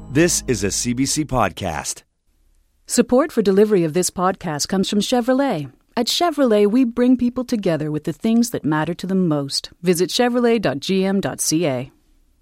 This is a CBC podcast. Support for delivery of this podcast comes from Chevrolet. At Chevrolet, we bring people together with the things that matter to them most. Visit chevrolet.gm.ca.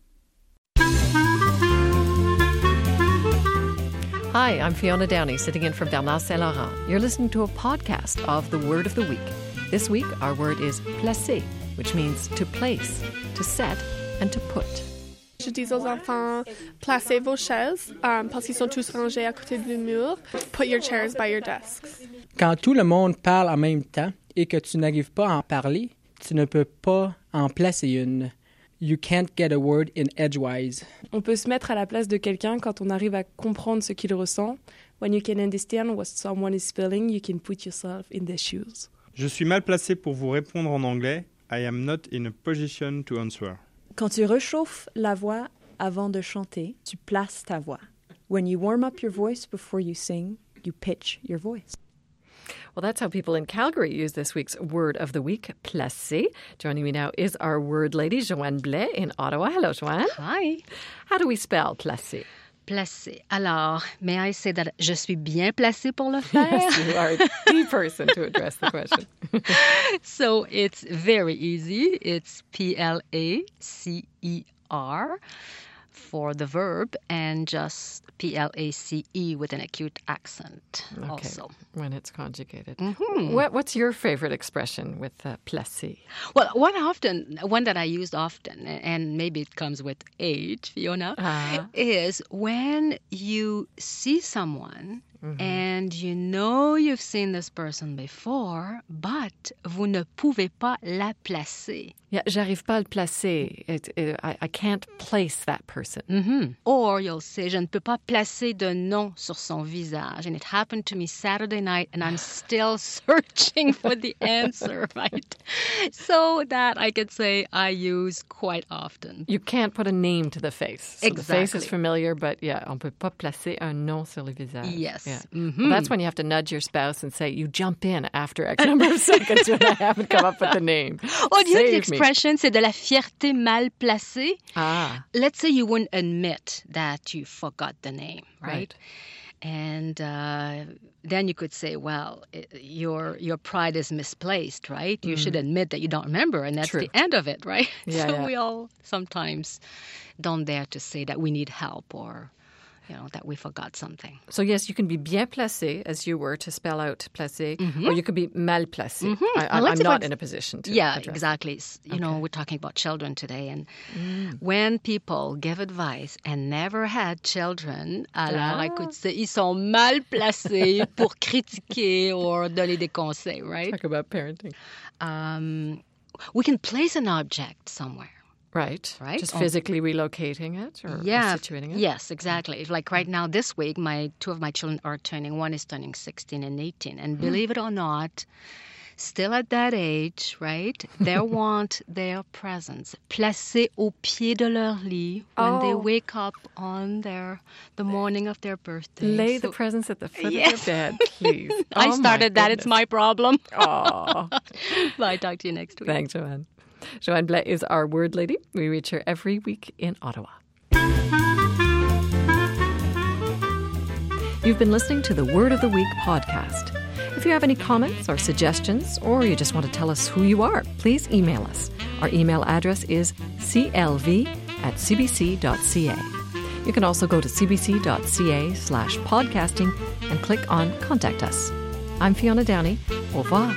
Hi, I'm Fiona Downey, sitting in for Bernard Saint-Laurent. You're listening to a podcast of the Word of the Week. This week, our word is placer, which means to place, to set, and to put. Je dis aux enfants, placez vos chaises, parce qu'ils sont tous rangés à côté du mur. Put your chairs by your desks. Quand tout le monde parle en même temps et que tu n'arrives pas à en parler, tu ne peux pas en placer une. You can't get a word in edgewise. On peut se mettre à la place de quelqu'un quand on arrive à comprendre ce qu'il ressent. When you can understand what someone is feeling, you can put yourself in their shoes. Je suis mal placé pour vous répondre en anglais. I am not in a position to answer. Quand tu réchauffes la voix avant de chanter, tu places ta voix. When you warm up your voice before you sing, you pitch your voice. Well, that's how people in Calgary use this week's Word of the Week, placer. Joining me now is our word lady, Joanne Blais in Ottawa. Hello, Joanne. Hi. How do we spell placer? Placé. Alors, may I say that je suis bien placée pour le faire? Yes, you are the person to address the question. So it's very easy. It's Placer for the verb and just Place with an acute accent also. When it's conjugated. Mm-hmm. What's your favorite expression with placer? Well, one that I use often, and maybe it comes with age, Fiona, is when you see someone and you know you've seen this person before, but vous ne pouvez pas la placer. Yeah, j'arrive pas à le placer. I can't place that person. Mm-hmm. Or you'll say, je ne peux pas placer de nom sur son visage. And it happened to me Saturday night, and I'm still searching for the answer, right? So that I could say I use quite often. You can't put a name to the face. So exactly. The face is familiar, but yeah, on peut pas placer un nom sur le visage. Yes. Yeah. Mm-hmm. Well, that's when you have to nudge your spouse and say, you jump in after X number of seconds when I haven't come up with the name. Well, you have the expression, c'est de la fierté mal placée. Let's say you wouldn't admit that you forgot the name, right? And then you could say, well, your pride is misplaced, right? You should admit that you don't remember, and that's the end of it, right? So we all sometimes don't dare to say that we need help or that we forgot something. So yes, you can be bien placé, as you were, to spell out placé, or you could be mal placé. I'm not in a position to address exactly. You know, we're talking about children today, and when people give advice and never had children, alors I could say, ils sont mal placés pour critiquer or donner des conseils, right? Talk about parenting. We can place an object somewhere. Right. Just physically relocating it or situating it? Yes, exactly. Like right now, this week, two of my children are one is turning 16 and 18. And believe it or not, still at that age, right, they want their presents placés au pied de leur lit when they wake up on the morning of their birthday. Lay the presents at the foot of your bed, please. I started that. It's my problem. Oh. Bye. Talk to you next week. Thanks, Joanne. Joanne Blais is our word lady. We reach her every week in Ottawa. You've been listening to the Word of the Week podcast. If you have any comments or suggestions, or you just want to tell us who you are, please email us. Our email address is clv@cbc.ca. You can also go to cbc.ca/podcasting and click on Contact Us. I'm Fiona Downey. Au revoir.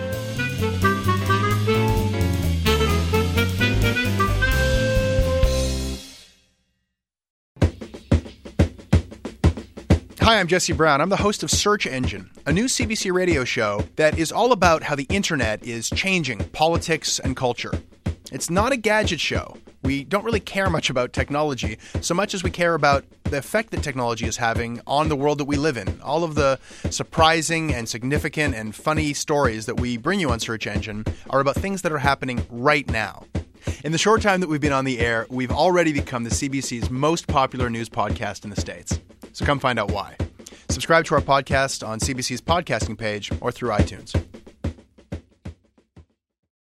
Hi, I'm Jesse Brown. I'm the host of Search Engine, a new CBC radio show that is all about how the internet is changing politics and culture. It's not a gadget show. We don't really care much about technology so much as we care about the effect that technology is having on the world that we live in. All of the surprising and significant and funny stories that we bring you on Search Engine are about things that are happening right now. In the short time that we've been on the air, we've already become the CBC's most popular news podcast in the States. So come find out why. Subscribe to our podcast on CBC's podcasting page or through iTunes.